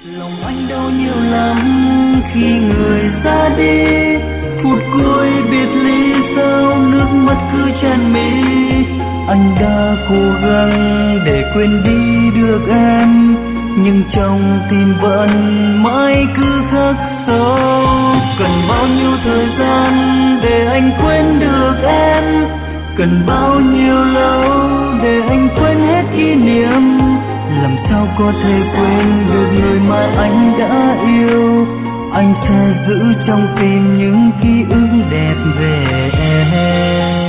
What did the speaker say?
Lòng anh đau nhiều lắm khi người ra đi, phút cuối biệt ly sao nước mắt cứ tràn mi. Anh đã cố gắng để quên đi được em, nhưng trong tim vẫn mãi cứ khắc sâu. Cần bao nhiêu thời gian để anh quên được em, cần bao nhiêu lâu để anh quên hết kỷ niệm. Làm sao có thể quên được người mà anh đã yêu, anh sẽ giữ trong tim những ký ức đẹp về em.